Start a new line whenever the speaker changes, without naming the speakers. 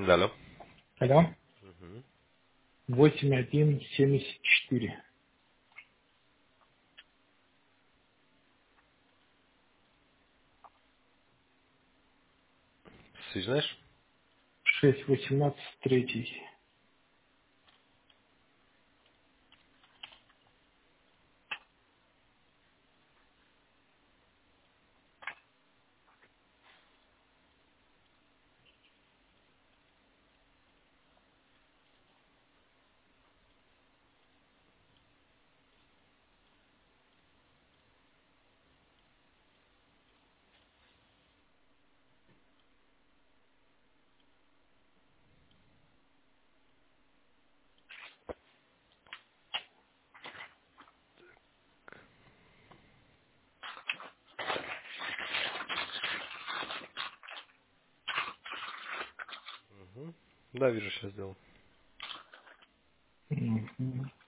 Да, алло.
Алло.
Мгм.
8174.
Ты знаешь?
618 третий.
Мгм. Да, вижу, сейчас сделал.
Мгм.